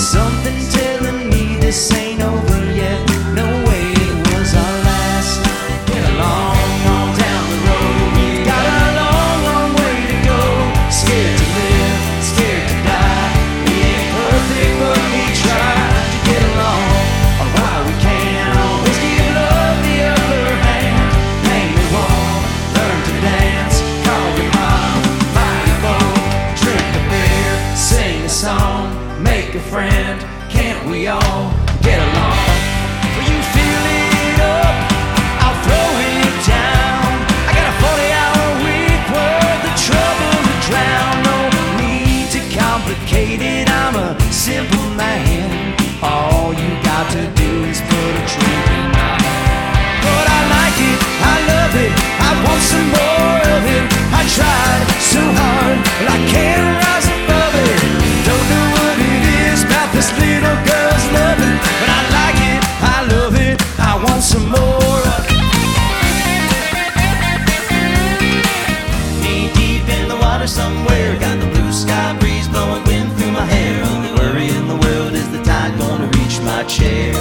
something telling me this ain't over yet. No way, it was our last. Get along on down the road. We've got a long, long way to go. Scared to live, scared to die. We ain't perfect, but we try to get along. Or why we can't always give love the upper hand. Maybe won't learn to dance. Call your mom, buy a boat, drink a beer, sing a song, make a friend. Can't we all get along? Will you fill it up? I'll throw it down. I got a 40-hour week worth of trouble to drown. No need to complicate it, I'm a simple man. All you got to do is put a drink in my hand. But I like it, I love it, I want some more of it. I tried so hard, but I can't rise above it. Don't know what it is about this little girl's loving, but I like it, I love it, I want some more of it. Knee deep in the water somewhere, got the blue sky breeze blowing wind through my hair. Only worry in the world is the tide gonna reach my chair.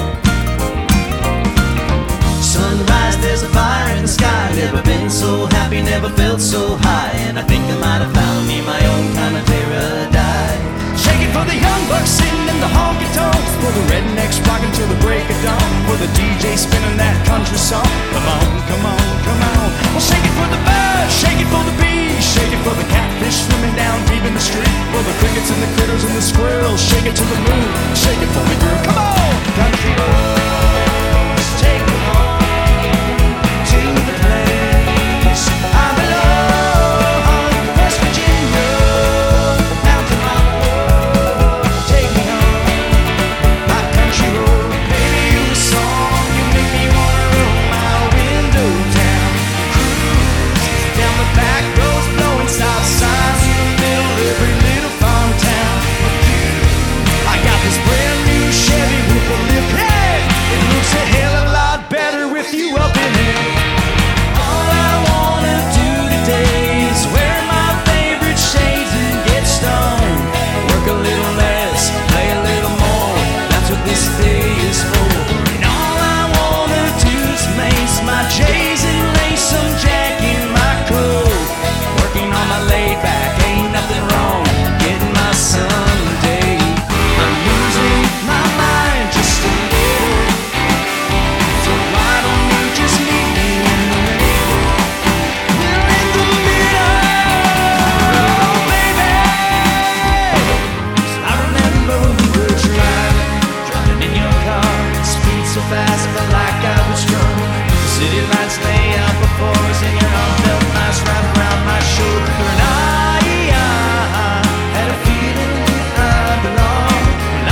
Sunrise, there's a fire in the sky. Never been so happy, never felt so high. And I think I might have found me my own kind of paradise. Shaking for the young bucks sitting in the honky tonks, for the rednecks rocking till the break of dawn, for the DJ spinning that country song. Come on, come on, come on. Well, shake it for the birds, shake it for the bees, shake it for the catfish swimming down deep in the street, for the crickets and the critters and the squirrels. Shake it to the moon, shake it for me, girl. Come on, country roads, take me home to the place I belong, West Virginia, Mountain Mama, take me home, my country road. Baby, you a song, you make me wanna roll my window down, cruise down the back roads, blowing stop signs in the middle of every little farm town. I got this brand new Chevy with a lift head. It looks a hell of a lot better with you up in it. All I wanna do today is wear my favorite shades and get stoned. Work a little less, play a little more. That's what this day is for. And all I wanna do is lace my J's and lace some Jack in my coat. Working on my laid back, ain't nothing wrong. Getting my Sunday. I'm losing my mind just a little. So why don't you just meet me in the middle? We're in the middle, baby. 'Cause I remember we were driving in your car. Speed so fast, felt like I was drunk. The city lights lay out before us, and your arm felt nice wrapped around my shoulder. And I had a feeling I belong.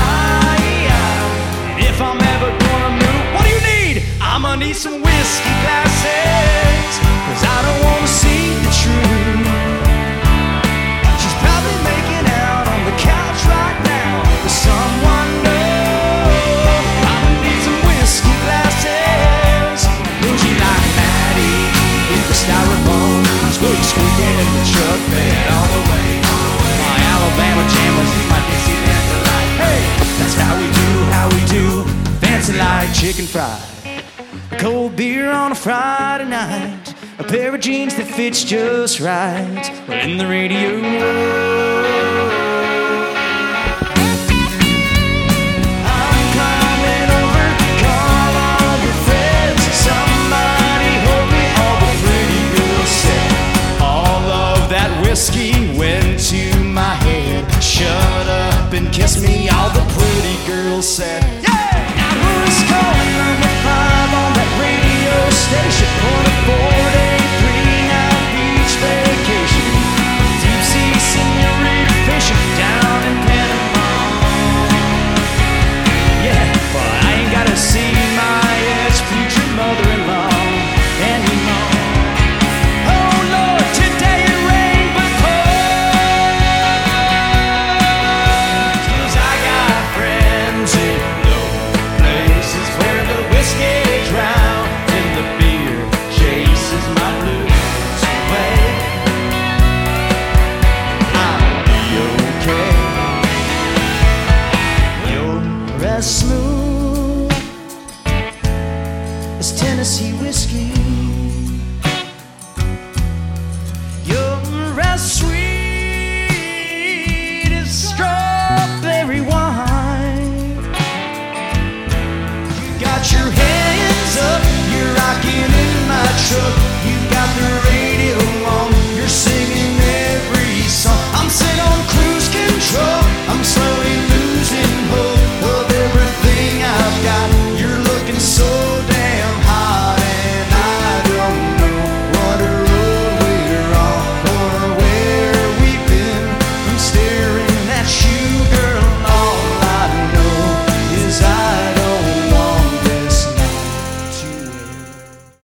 And if I'm ever gonna move, what do you need? I'ma need some whiskey glasses, 'cause I don't wanna see the truth. She's probably making out on the couch right now with someone new. I'ma need some whiskey glasses. Would you like Maddie in the styrofoam? Squeaking in the truck bed all the way. My Alabama jammers in my Dixieland delight. Hey, that's how we do, fancy like chicken fried. A cold beer on a Friday night, a pair of jeans that fits just right. We're in the radio. I'm coming over, call all your friends. Somebody hold me, all the pretty girls said. All of that whiskey went to my head. Shut up and kiss me, all the pretty girls said. Now who's calling number 5 on that radio station? On a 4-day, 3-night beach vacation. Deep sea senorita fishing down in Panama. Yeah, well I ain't gotta see my ex-future mother-in-law anymore. Oh Lord, today it rained but poured. 'Cause I got friends in low places where the whiskey drowned in the beer chasing. as smooth as Tennessee whiskey.